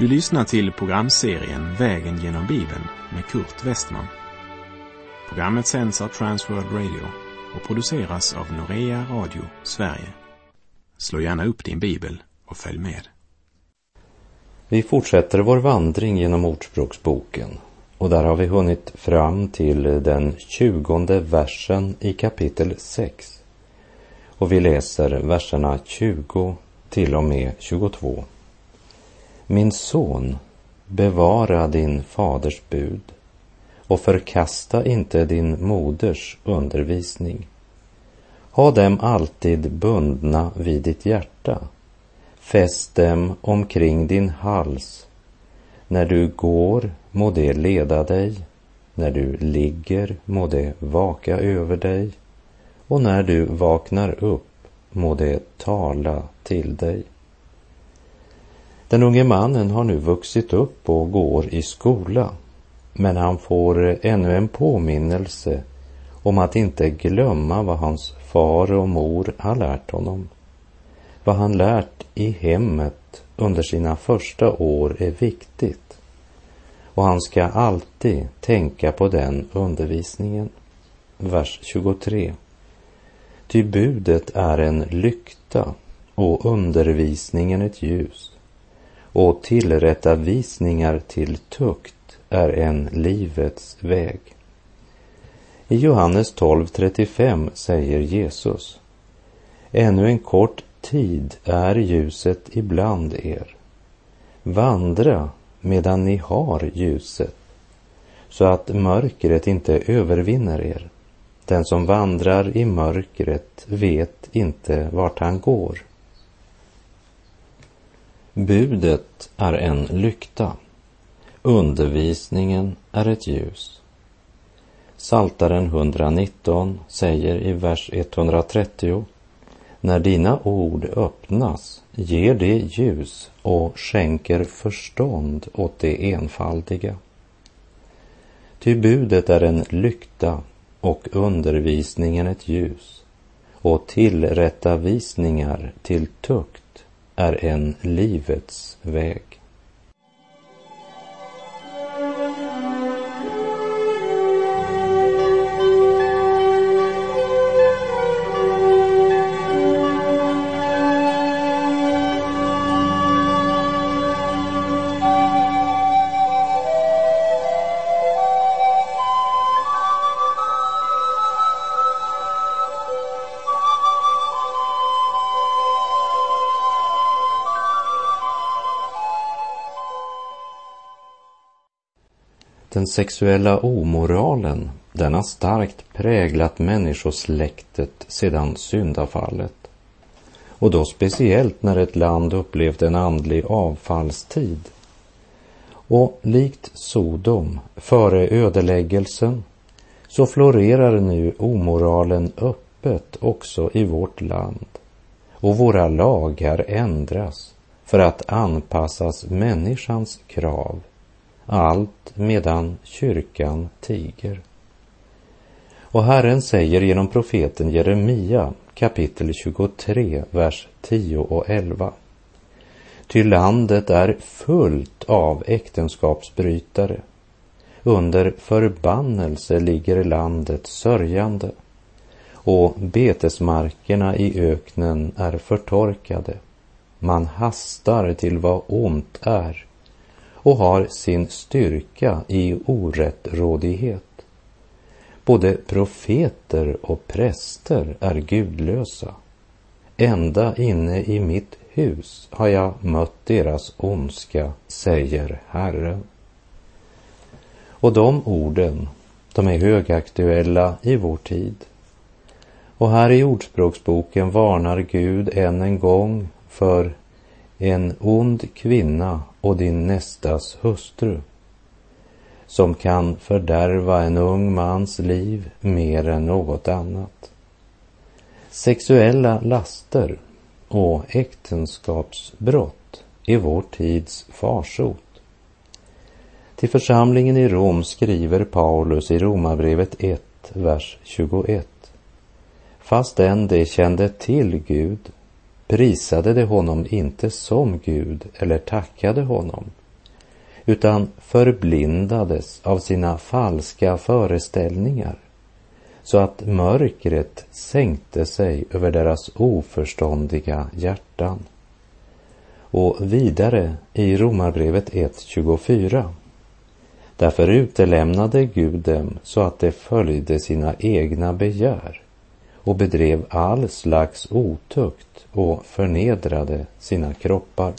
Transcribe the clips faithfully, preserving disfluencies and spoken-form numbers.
Du lyssnar till programserien Vägen genom Bibeln med Kurt Westman. Programmet sänds av Transworld Radio och produceras av Norea Radio Sverige. Slå gärna upp din bibel och följ med. Vi fortsätter vår vandring genom Ordspråksboken och där har vi hunnit fram till den tjugonde versen i kapitel sex. Och vi läser verserna tjugo till och med tjugotvå. Min son, bevara din faders bud och förkasta inte din moders undervisning. Ha dem alltid bundna vid ditt hjärta. Fäst dem omkring din hals. När du går må det leda dig. När du ligger må det vaka över dig. Och när du vaknar upp må det tala till dig. Den unge mannen har nu vuxit upp och går i skola. Men han får ännu en påminnelse om att inte glömma vad hans far och mor har lärt honom. Vad han lärt i hemmet under sina första år är viktigt. Och han ska alltid tänka på den undervisningen. Vers tjugotre. Ty budet är en lykta och undervisningen ett ljus. Och tillrättavisningar till tukt är en livets väg. I Johannes tolv trettiofem säger Jesus: Ännu en kort tid är ljuset ibland er. Vandra medan ni har ljuset, så att mörkret inte övervinner er. Den som vandrar i mörkret vet inte vart han går. Budet är en lykta. Undervisningen är ett ljus. Psaltaren etthundranitton säger i vers etthundratrettio: När dina ord öppnas ger det ljus och skänker förstånd åt det enfaldiga. Ty budet är en lykta och undervisningen ett ljus, och tillrättavisningar till tukt är en livets väg. Den sexuella omoralen, den har starkt präglat människosläktet sedan syndafallet. Och då speciellt när ett land upplevt en andlig avfallstid. Och likt Sodom före ödeläggelsen så florerar nu omoralen öppet också i vårt land. Och våra lagar ändras för att anpassas människans krav. Allt medan kyrkan tiger. Och Herren säger genom profeten Jeremia kapitel tjugotre, vers tio och elva. Ty landet är fullt av äktenskapsbrytare. Under förbannelse ligger landet sörjande. Och betesmarkerna i öknen är förtorkade. Man hastar till vad ont är och har sin styrka i orättrådighet. Både profeter och präster är gudlösa. Ända inne i mitt hus har jag mött deras ondska, säger Herren. Och de orden, de är högaktuella i vår tid. Och här i Ordspråksboken varnar Gud än en gång för en ond kvinna och din nästas hustru, som kan fördärva en ung mans liv mer än något annat. Sexuella laster och äktenskapsbrott är vår tids farsot. Till församlingen i Rom skriver Paulus i Romarbrevet ett, vers tjugoett. Fastän de kände till Gud prisade de honom inte som Gud eller tackade honom, utan förblindades av sina falska föreställningar, så att mörkret sänkte sig över deras oförståndiga hjärtan. Och vidare i Romarbrevet ett tjugofyra. Därför utelämnade Gud dem så att de följde sina egna begär och bedrev all slags otukt och förnedrade sina kroppar.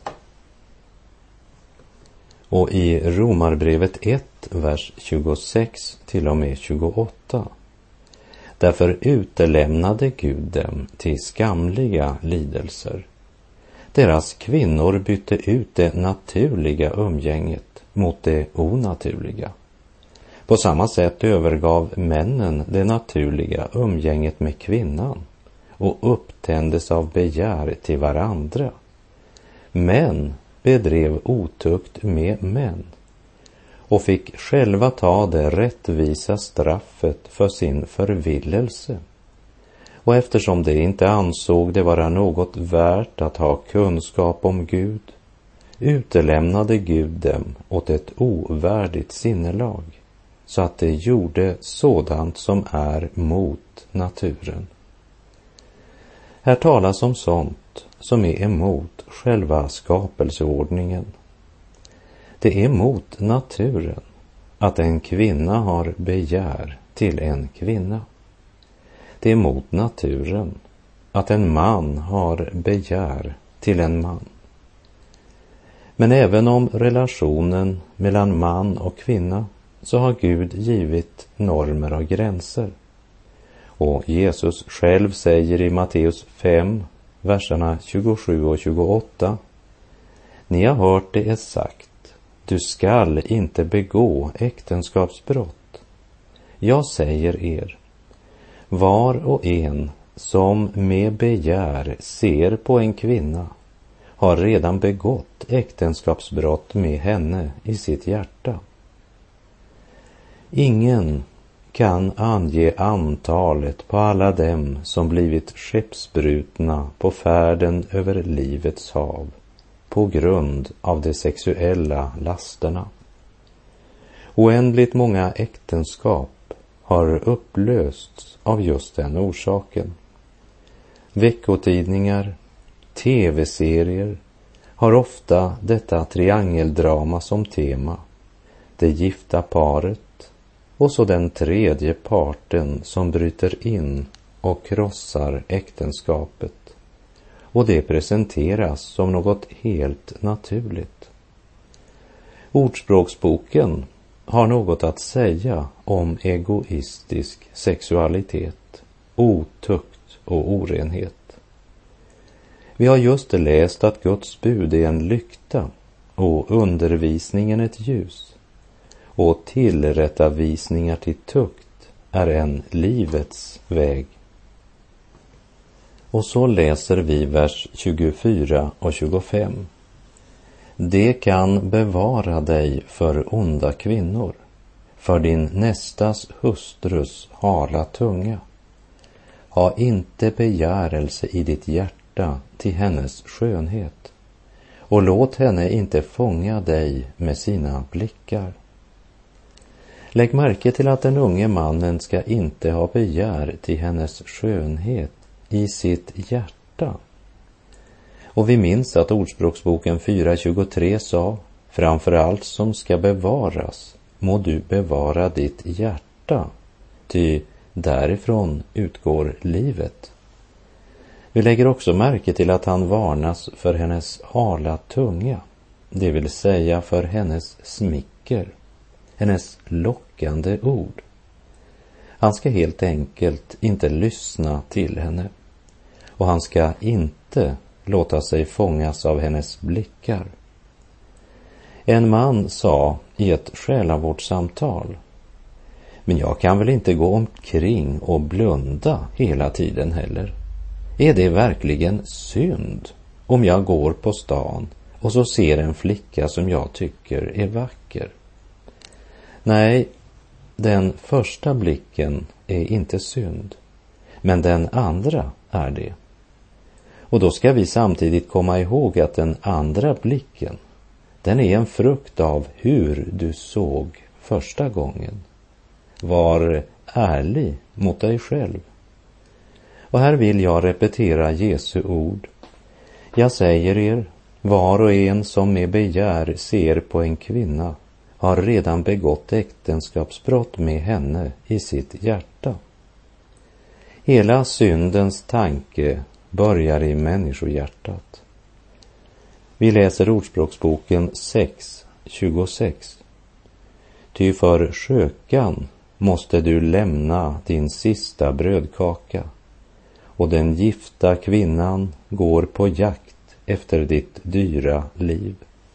Och i Romarbrevet ett, vers tjugosex till och med tjugoåtta. Därför utelämnade Gud dem till skamliga lidelser. Deras kvinnor bytte ut det naturliga umgänget mot det onaturliga. På samma sätt övergav männen det naturliga umgänget med kvinnan och upptändes av begär till varandra. Män bedrev otukt med män och fick själva ta det rättvisa straffet för sin förvillelse. Och eftersom de inte ansåg det vara något värt att ha kunskap om Gud, utelämnade Gud dem åt ett ovärdigt sinnelag, så att de gjorde sådant som är mot naturen. Här talas om sånt som är emot själva skapelseordningen. Det är mot naturen att en kvinna har begär till en kvinna. Det är mot naturen att en man har begär till en man. Men även om relationen mellan man och kvinna, så har Gud givit normer och gränser. Och Jesus själv säger i Matteus fem, verserna tjugosju och tjugoåtta: Ni har hört det är sagt, du skall inte begå äktenskapsbrott. Jag säger er, var och en som med begär ser på en kvinna har redan begått äktenskapsbrott med henne i sitt hjärta. Ingen kan ange antalet på alla dem som blivit skeppsbrutna på färden över livets hav på grund av de sexuella lasterna. Oändligt många äktenskap har upplösts av just den orsaken. Veckotidningar, tv-serier har ofta detta triangeldrama som tema. Det gifta paret och så den tredje parten som bryter in och krossar äktenskapet. Och det presenteras som något helt naturligt. Ordspråksboken har något att säga om egoistisk sexualitet, otukt och orenhet. Vi har just läst att Guds bud är en lykta och undervisningen ett ljus, och tillrättavisningar till tukt är en livets väg. Och så läser vi vers tjugofyra och tjugofem. Det kan bevara dig för onda kvinnor, för din nästas hustrus hala tunga. Ha inte begärelse i ditt hjärta till hennes skönhet, och låt henne inte fånga dig med sina blickar. Lägg märke till att den unge mannen ska inte ha begär till hennes skönhet i sitt hjärta. Och vi minns att Ordspråksboken fyra tjugotre sa, framför allt som ska bevaras må du bevara ditt hjärta, ty därifrån utgår livet. Vi lägger också märke till att han varnas för hennes hala tunga, det vill säga för hennes smicker, hennes lockande ord. Han ska helt enkelt inte lyssna till henne, och han ska inte låta sig fångas av hennes blickar. En man sa i ett själavårdssamtal, men jag kan väl inte gå omkring och blunda hela tiden heller. Är det verkligen synd om jag går på stan och så ser en flicka som jag tycker är vacker? Nej, den första blicken är inte synd, men den andra är det. Och då ska vi samtidigt komma ihåg att den andra blicken, den är en frukt av hur du såg första gången. Var ärlig mot dig själv. Och här vill jag repetera Jesu ord. Jag säger er, var och en som med begär ser på en kvinna har redan begått äktenskapsbrott med henne i sitt hjärta. Hela syndens tanke börjar i människohjärtat. Vi läser Ordspråksboken sex tjugosex. Ty för skökan måste du lämna din sista brödkaka, och den gifta kvinnan går på jakt efter ditt dyra liv.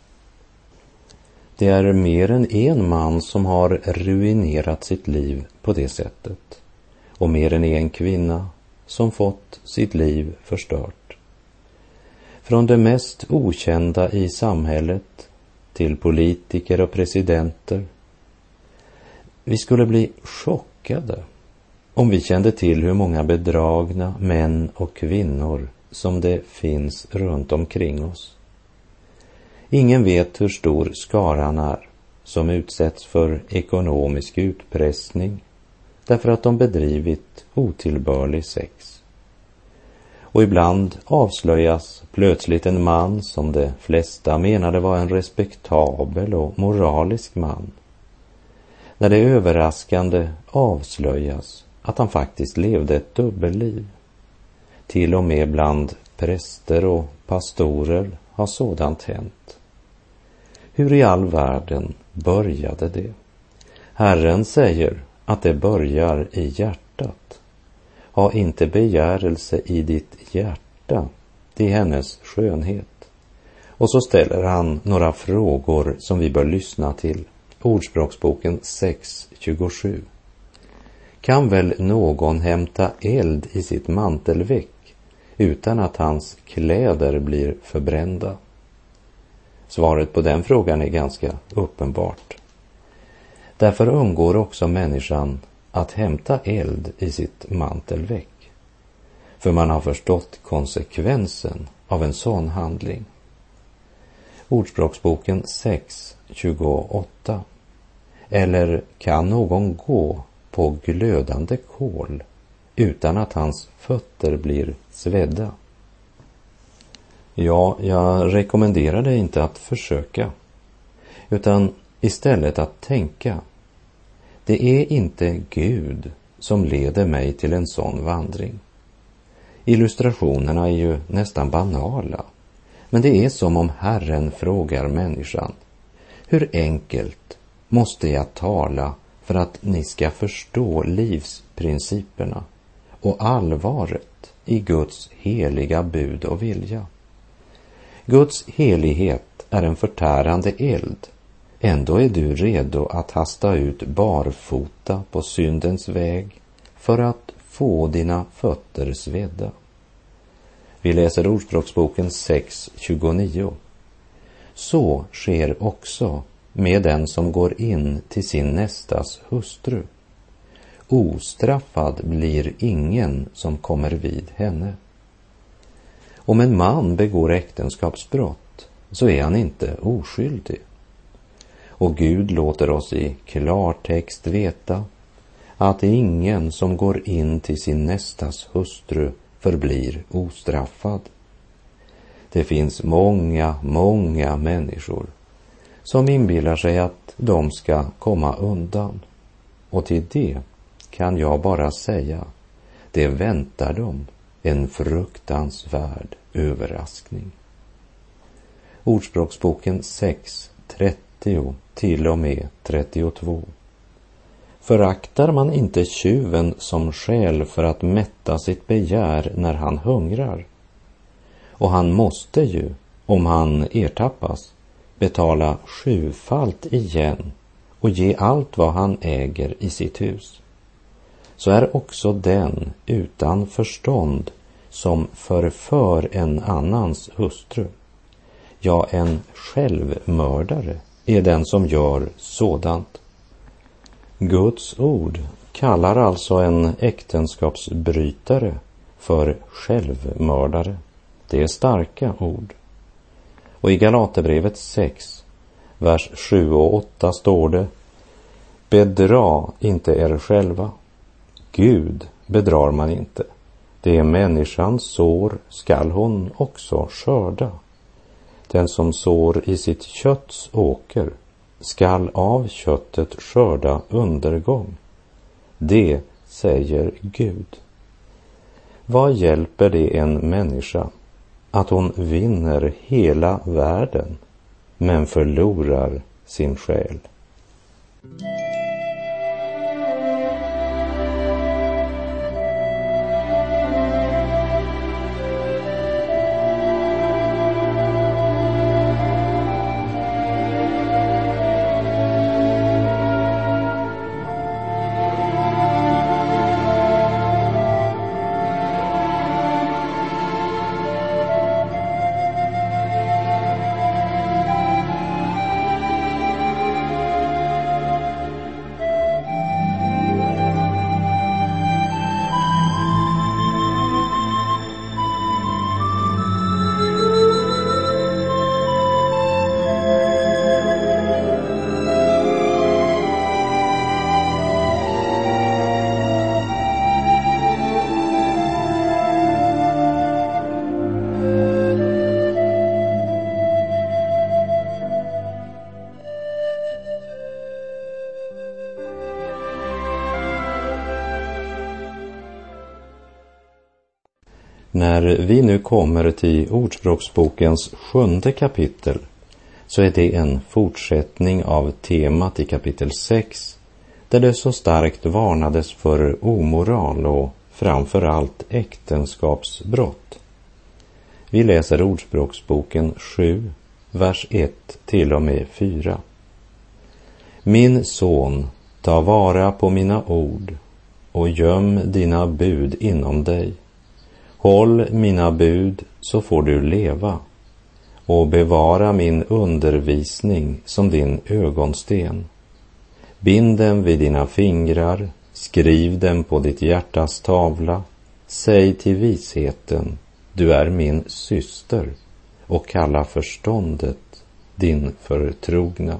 Det är mer än en man som har ruinerat sitt liv på det sättet, och mer än en kvinna som fått sitt liv förstört. Från det mest okända i samhället till politiker och presidenter. Vi skulle bli chockade om vi kände till hur många bedragna män och kvinnor som det finns runt omkring oss. Ingen vet hur stor skaran är som utsätts för ekonomisk utpressning därför att de bedrivit otillbörlig sex. Och ibland avslöjas plötsligt en man som de flesta menade var en respektabel och moralisk man, när det överraskande avslöjas att han faktiskt levde ett dubbelliv. Till och med bland präster och pastorer har sådant hänt. Hur i all världen började det? Herren säger att det börjar i hjärtat. Ha inte begärelse i ditt hjärta, det är hennes skönhet. Och så ställer han några frågor som vi bör lyssna till. Ordspråksboken sex tjugosju. Kan väl någon hämta eld i sitt mantelväck utan att hans kläder blir förbrända? Svaret på den frågan är ganska uppenbart. Därför undgår också människan att hämta eld i sitt mantelväck. För man har förstått konsekvensen av en sån handling. Ordspråksboken sex tjugoåtta. Eller kan någon gå på glödande kol utan att hans fötter blir svedda? Ja, jag rekommenderar dig inte att försöka, utan istället att tänka. Det är inte Gud som leder mig till en sån vandring. Illustrationerna är ju nästan banala, men det är som om Herren frågar människan: hur enkelt måste jag tala för att ni ska förstå livsprinciperna och allvaret i Guds heliga bud och vilja? Guds helighet är en förtärande eld. Ändå är du redo att hasta ut barfota på syndens väg för att få dina fötter svedda. Vi läser Ordspråksboken sex tjugonio. Så sker också med den som går in till sin nästas hustru. Ostraffad blir ingen som kommer vid henne. Om en man begår äktenskapsbrott så är han inte oskyldig. Och Gud låter oss i klartext veta att ingen som går in till sin nästas hustru förblir ostraffad. Det finns många, många människor som inbillar sig att de ska komma undan. Och till det kan jag bara säga, det väntar dem en fruktansvärd överraskning. Ordspråksboken sex trettio till och med trettiotvå. Föraktar man inte tjuven som skäl för att mätta sitt begär när han hungrar? Och han måste ju, om han ertappas, betala sjufalt igen och ge allt vad han äger i sitt hus. Så är också den utan förstånd som förför en annans hustru. Ja, en självmördare är den som gör sådant. Guds ord kallar alltså en äktenskapsbrytare för självmördare. Det är starka ord. Och i Galaterbrevet sex Vers sju och åtta står det: bedra inte er själva. Gud bedrar man inte. Det är människans sår skall hon också skörda. Den som sår i sitt kötts åker skall av köttet skörda undergång. Det säger Gud. Vad hjälper det en människa att hon vinner hela världen men förlorar sin själ? När vi nu kommer till Ordspråksbokens sjunde kapitel så är det en fortsättning av temat i kapitel sex, där det så starkt varnades för omoral och framförallt äktenskapsbrott. Vi läser Ordspråksboken sju, vers ett till och med fyra. Min son, ta vara på mina ord och göm dina bud inom dig. Håll mina bud så får du leva och bevara min undervisning som din ögonsten. Bind dem vid dina fingrar, skriv dem på ditt hjärtas tavla. Säg till visheten, du är min syster, och kalla förståndet din förtrogna.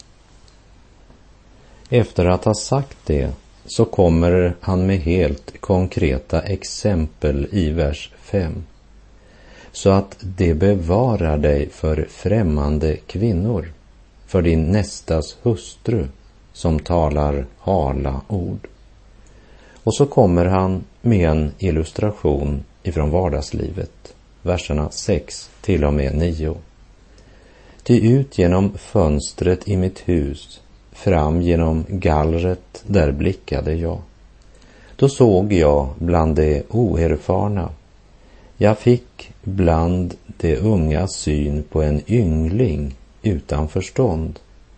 Efter att ha sagt det så kommer han med helt konkreta exempel i vers fem. Så att det bevarar dig för främmande kvinnor, för din nästas hustru som talar hala ord. Och så kommer han med en illustration ifrån vardagslivet, verserna sex till och med nio. Ty ut genom fönstret i mitt hus, fram genom gallret, där blickade jag. Då såg jag bland de oerfarna, jag fick bland de unga syn på en yngling utan förstånd.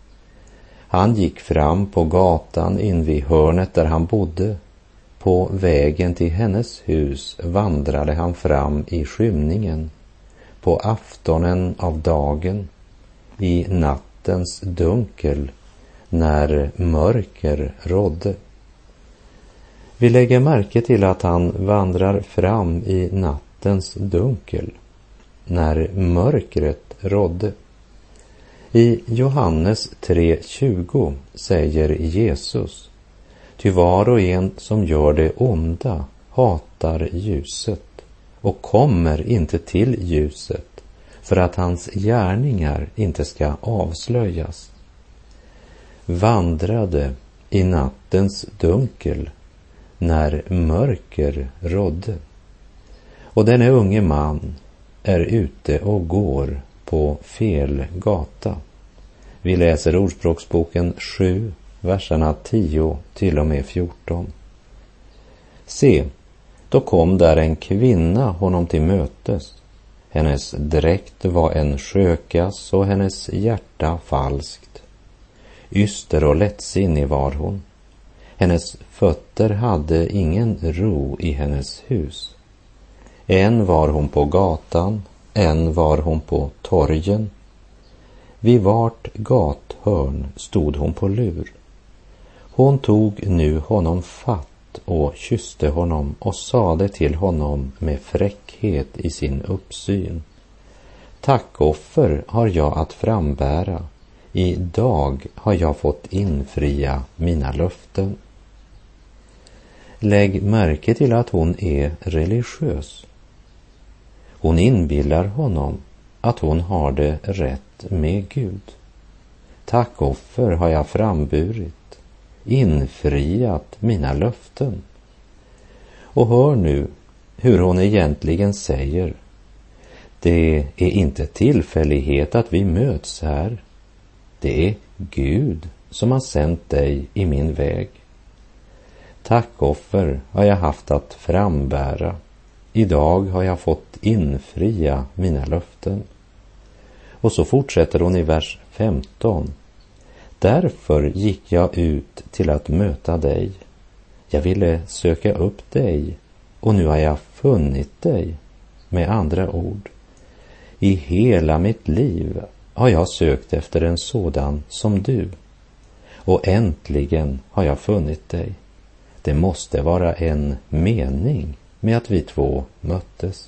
Han gick fram på gatan in vid hörnet där han bodde. På vägen till hennes hus vandrade han fram i skymningen, på aftonen av dagen, i nattens dunkel, när mörker rådde. Vi lägger märke till att han vandrar fram i nattens dunkel, när mörkret rådde. I Johannes tre tjugo säger Jesus, ty var och en som gör det onda hatar ljuset och kommer inte till ljuset, för att hans gärningar inte ska avslöjas. Vandrade i nattens dunkel, när mörker rådde. Och denne unge man är ute och går på fel gata. Vi läser Ordspråksboken sju, verserna tio till och med fjorton. Se, då kom där en kvinna honom till mötes. Hennes dräkt var en sjökas och hennes hjärta falskt. Yster och lättsinnig var hon. Hennes fötter hade ingen ro i hennes hus. En var hon på gatan, en var hon på torgen. Vid vart gathörn stod hon på lur. Hon tog nu honom fatt och kysste honom och sade till honom med fräckhet i sin uppsyn: tackoffer har jag att frambära, Idag har jag fått infria mina löften. Lägg märke till att hon är religiös. Hon inbillar honom att hon har det rätt med Gud. Tackoffer har jag framburit, infriat mina löften. Och hör nu hur hon egentligen säger: det är inte tillfällighet att vi möts här. Det är Gud som har sänt dig i min väg. Tackoffer har jag haft att frambära. Idag har jag fått infria mina löften. Och så fortsätter hon i vers femton. Därför gick jag ut till att möta dig. Jag ville söka upp dig, och nu har jag funnit dig. Med andra ord, i hela mitt liv har jag sökt efter en sådan som du. Och äntligen har jag funnit dig. Det måste vara en mening med att vi två möttes.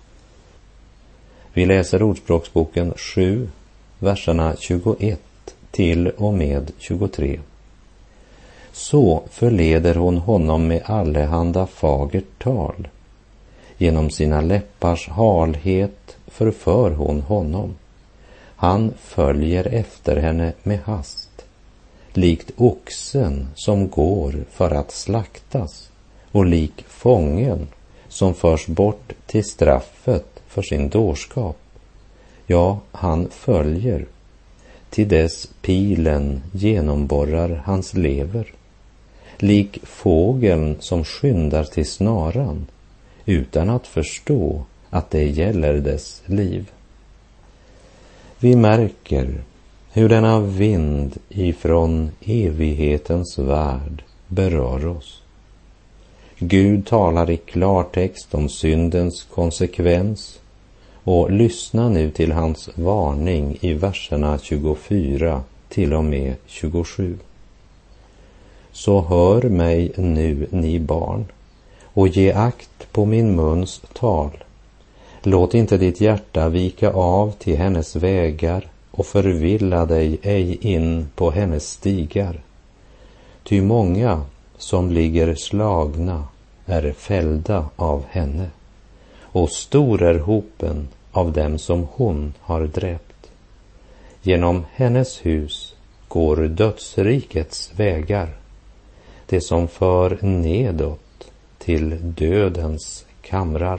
Vi läser Ordspråksboken sju, verserna tjugoett till och med tjugotre. Så förleder hon honom med allehanda fagert tal. Genom sina läppars halhet förför hon honom. Han följer efter henne med hast, likt oxen som går för att slaktas, och lik fången som förs bort till straffet för sin dårskap. Ja, han följer, till dess pilen genomborrar hans lever, lik fågeln som skyndar till snaran, utan att förstå att det gäller dess liv. Vi märker hur denna vind ifrån evighetens värld berör oss. Gud talar i klartext om syndens konsekvens, och lyssna nu till hans varning i verserna tjugofyra till och med tjugosju. Så hör mig nu, ni barn, och ge akt på min muns tal. Låt inte ditt hjärta vika av till hennes vägar, och förvilla dig ej in på hennes stigar. Ty många som ligger slagna är fällda av henne, och stor är hopen av dem som hon har dräpt. Genom hennes hus går dödsrikets vägar, det som för nedåt till dödens kamrar.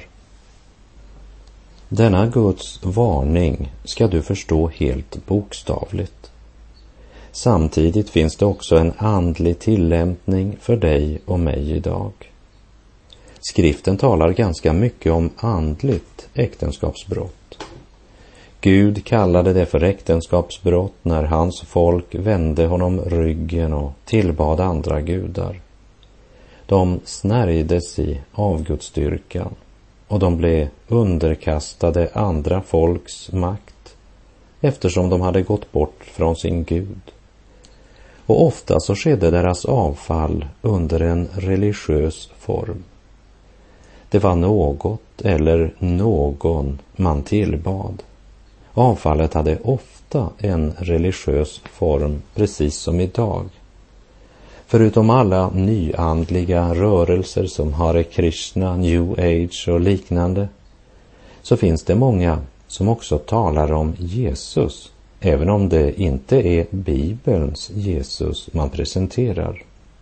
Denna Guds varning ska du förstå helt bokstavligt. Samtidigt finns det också en andlig tillämpning för dig och mig idag. Skriften talar ganska mycket om andligt äktenskapsbrott. Gud kallade det för äktenskapsbrott när hans folk vände honom ryggen och tillbad andra gudar. De snärjdes i avgudsdyrkan, och de blev underkastade andra folks makt, eftersom de hade gått bort från sin Gud. Och ofta så skedde deras avfall under en religiös form. Det var något eller någon man tillbad. Avfallet hade ofta en religiös form, precis som idag. Förutom alla nyandliga rörelser som Hare Krishna, New Age och liknande, så finns det många som också talar om Jesus, även om det inte är Bibelns Jesus man presenterar.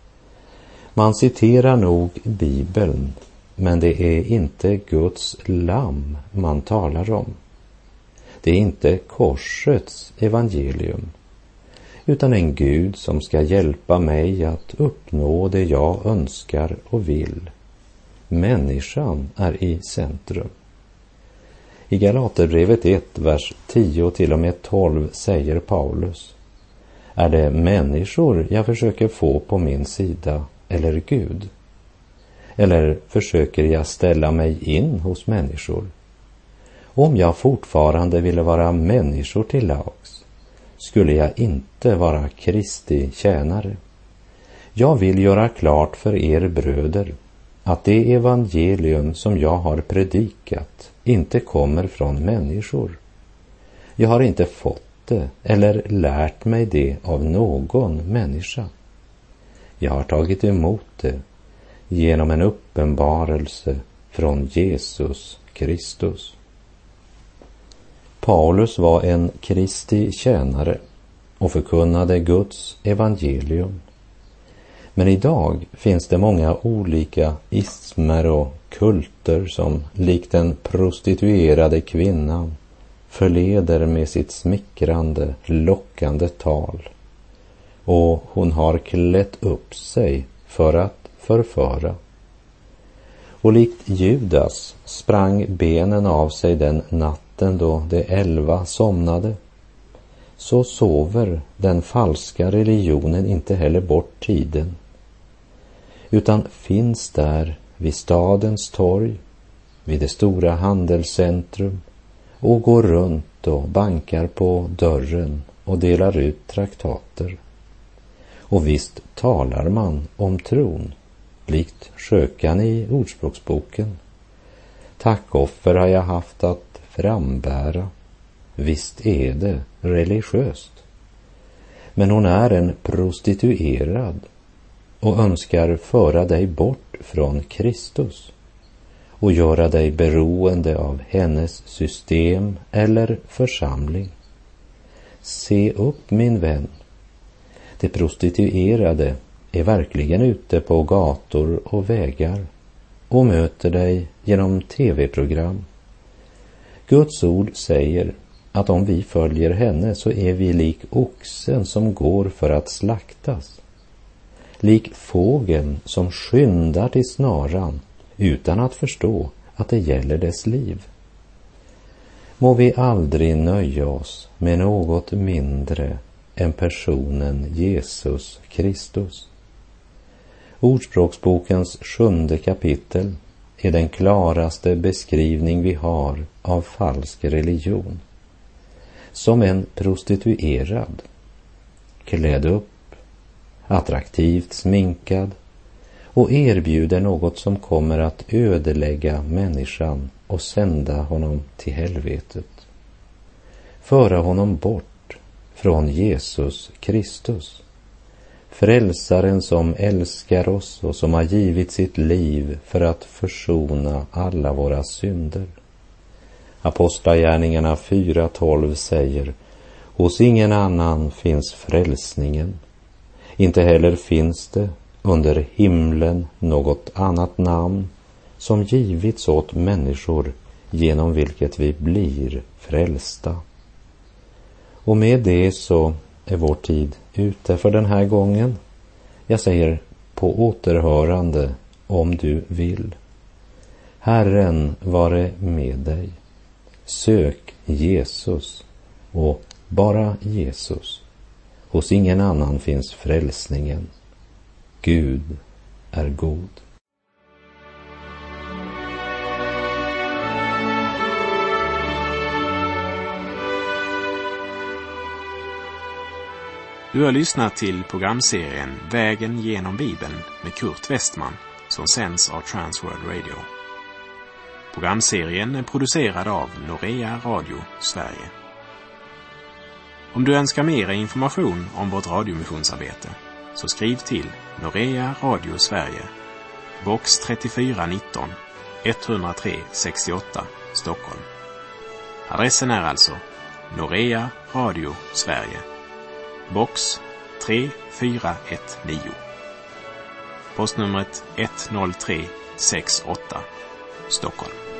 Man citerar nog Bibeln, men det är inte Guds lamm man talar om. Det är inte korsets evangelium, utan en Gud som ska hjälpa mig att uppnå det jag önskar och vill. Människan är i centrum. I Galaterbrevet ett, vers tio till och med tolv säger Paulus: är det människor jag försöker få på min sida eller Gud? Eller försöker jag ställa mig in hos människor? Om jag fortfarande ville vara människor till lags, skulle jag inte vara Kristi tjänare. Jag vill göra klart för er bröder att det evangelium som jag har predikat inte kommer från människor. Jag har inte fått det eller lärt mig det av någon människa. Jag har tagit emot det genom en uppenbarelse från Jesus Kristus. Paulus var en Kristi tjänare och förkunnade Guds evangelium. Men idag finns det många olika ismer och kulter som likt den prostituerade kvinnan förleder med sitt smickrande, lockande tal. Och hon har klätt upp sig för att förföra. Och likt Judas sprang benen av sig den natten då de elva somnade. Så sover den falska religionen inte heller bort tiden, utan finns där vid stadens torg, vid det stora handelscentrum, och går runt och bankar på dörren och delar ut traktater. Och visst talar man om tron, likt skökan i Ordspråksboken. Tackoffer har jag haft att frambära. Visst är det religiöst. Men hon är en prostituerad och önskar föra dig bort från Kristus och göra dig beroende av hennes system eller församling. Se upp, min vän. De prostituerade är verkligen ute på gator och vägar och möter dig genom tv-program. Guds ord säger att om vi följer henne så är vi lik oxen som går för att slaktas. Lik fågeln som skyndar till snaran utan att förstå att det gäller dess liv. Må vi aldrig nöja oss med något mindre än personen Jesus Kristus. Ordspråksbokens sjunde kapitel är den klaraste beskrivning vi har av falsk religion. Som en prostituerad, klädd upp, attraktivt sminkad och erbjuder något som kommer att ödelägga människan och sända honom till helvetet. Föra honom bort från Jesus Kristus, frälsaren som älskar oss och som har givit sitt liv för att försona alla våra synder. Apostlagärningarna fyra tolv säger: hos ingen annan finns frälsningen. Inte heller finns det under himlen något annat namn som givits åt människor genom vilket vi blir frälsta. Och med det så är vår tid ute för den här gången. Jag säger på återhörande om du vill. Herren vare med dig. Sök Jesus och bara Jesus. Hos ingen annan finns frälsningen. Gud är god. Du har lyssnat till programserien Vägen genom Bibeln med Kurt Westman som sänds av Transworld Radio. Programserien är producerad av Norea Radio Sverige. Om du önskar mer information om vårt radiomissionsarbete så skriv till Norea Radio Sverige, box trettiofyra nitton, etthundratre sextioåtta, Stockholm. Adressen är alltså Norea Radio Sverige, box tre fyra ett nio. Postnumret ett noll tre sex åtta, Stockholm.